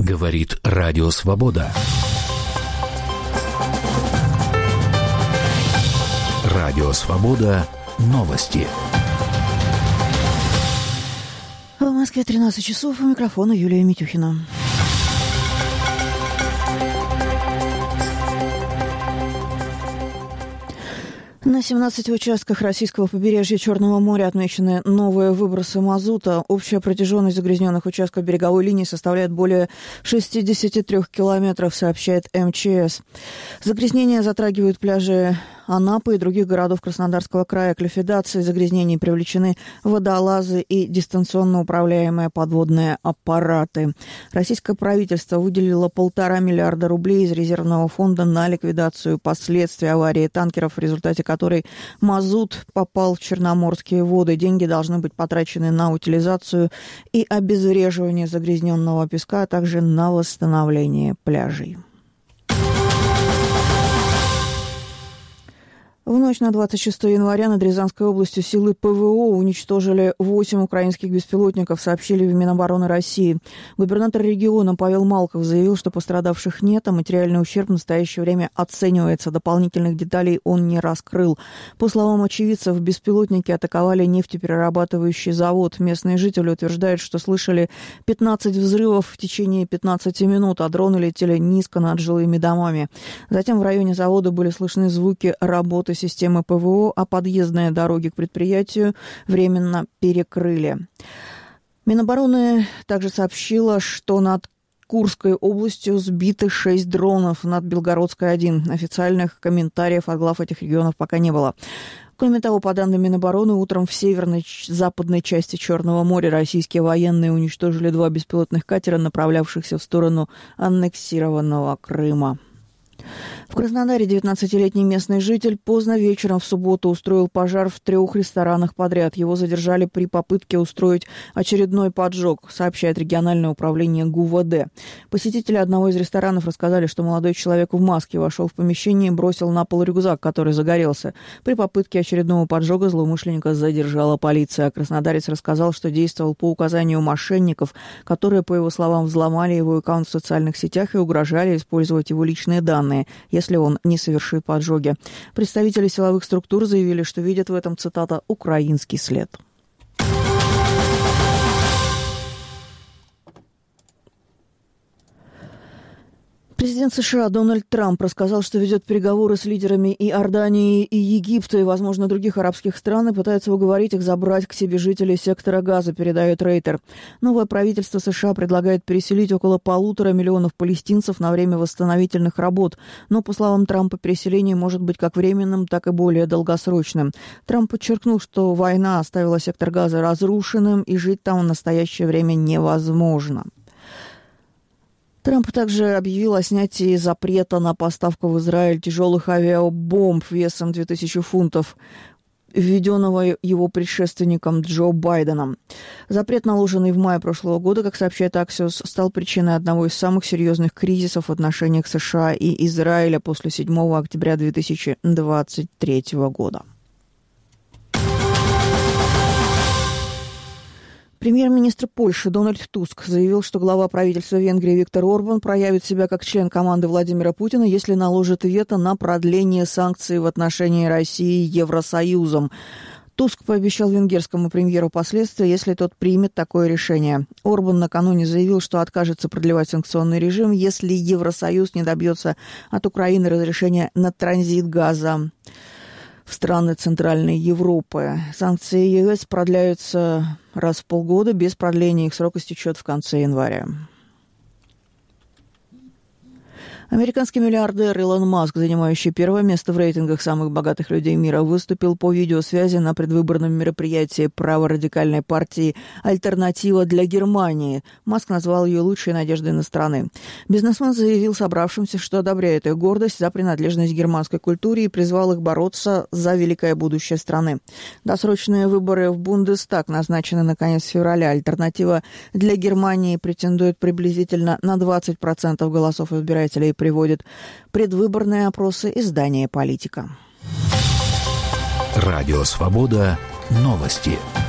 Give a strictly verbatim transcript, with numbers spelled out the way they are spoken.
Говорит Радио Свобода. Радио Свобода. Новости. В Москве тринадцать часов. У микрофона Юлия Митюхина. На семнадцати участках российского побережья Черного моря отмечены новые выбросы мазута. Общая протяженность загрязненных участков береговой линии составляет более шестьдесят три километров, сообщает эм че эс. Загрязнения затрагивают пляжи Анапы и других городов Краснодарского края. К ликвидации загрязнений привлечены водолазы и дистанционно управляемые подводные аппараты. Российское правительство выделило полтора миллиарда рублей из резервного фонда на ликвидацию последствий аварии танкеров, в результате которой мазут попал в черноморские воды. Деньги должны быть потрачены на утилизацию и обезвреживание загрязненного песка, а также на восстановление пляжей. В ночь на двадцать шестое января над Рязанской областью силы ПВО уничтожили восемь украинских беспилотников, сообщили в Минобороны России. Губернатор региона Павел Малков заявил, что пострадавших нет, а материальный ущерб в настоящее время оценивается. Дополнительных деталей он не раскрыл. По словам очевидцев, беспилотники атаковали нефтеперерабатывающий завод. Местные жители утверждают, что слышали пятнадцать взрывов в течение пятнадцати минут, а дроны летели низко над жилыми домами. Затем в районе завода были слышны звуки работы системы ПВО, а подъездные дороги к предприятию временно перекрыли. Минобороны также сообщила, что над Курской областью сбиты шесть дронов, над Белгородской один. Официальных комментариев от глав этих регионов пока не было. Кроме того, по данным Минобороны, утром в северной западной части Черного моря российские военные уничтожили два беспилотных катера, направлявшихся в сторону аннексированного Крыма. В Краснодаре девятнадцатилетний местный житель поздно вечером в субботу устроил пожар в трех ресторанах подряд. Его задержали при попытке устроить очередной поджог, сообщает региональное управление ГУВД. Посетители одного из ресторанов рассказали, что молодой человек в маске вошел в помещение и бросил на пол рюкзак, который загорелся. При попытке очередного поджога злоумышленника задержала полиция. Краснодарец рассказал, что действовал по указанию мошенников, которые, по его словам, взломали его аккаунт в социальных сетях и угрожали использовать его личные данные, если он не совершит поджоги. Представители силовых структур заявили, что видят в этом, цитата, «украинский след». Президент США Дональд Трамп рассказал, что ведет переговоры с лидерами Иордании и Египта и, возможно, других арабских стран и пытается уговорить их забрать к себе жителей сектора Газа, передает Рейтер. Новое правительство США предлагает переселить около полутора миллионов палестинцев на время восстановительных работ. Но, по словам Трампа, переселение может быть как временным, так и более долгосрочным. Трамп подчеркнул, что война оставила сектор Газа разрушенным и жить там в настоящее время невозможно. Трамп также объявил о снятии запрета на поставку в Израиль тяжелых авиабомб весом две тысячи фунтов, введенного его предшественником Джо Байденом. Запрет, наложенный в мае прошлого года, как сообщает Axios, стал причиной одного из самых серьезных кризисов в отношениях США и Израиля после седьмого октября две тысячи двадцать третьего года. Премьер-министр Польши Дональд Туск заявил, что глава правительства Венгрии Виктор Орбан проявит себя как член команды Владимира Путина, если наложит вето на продление санкций в отношении России Евросоюзом. Туск пообещал венгерскому премьеру последствия, если тот примет такое решение. Орбан накануне заявил, что откажется продлевать санкционный режим, если Евросоюз не добьется от Украины разрешения на транзит газа в страны Центральной Европы. Санкции ЕС продляются раз в полгода, без продления их срок истечет в конце января. Американский миллиардер Илон Маск, занимающий первое место в рейтингах самых богатых людей мира, выступил по видеосвязи на предвыборном мероприятии праворадикальной партии «Альтернатива для Германии». Маск назвал ее лучшей надеждой на страны. Бизнесмен заявил собравшимся, что одобряет их гордость за принадлежность к германской культуре и призвал их бороться за великое будущее страны. Досрочные выборы в Бундестаг назначены на конец февраля. «Альтернатива для Германии» претендует приблизительно на двадцать процентов голосов избирателей, приводит предвыборные опросы издания «Политика». Радио Свобода. Новости.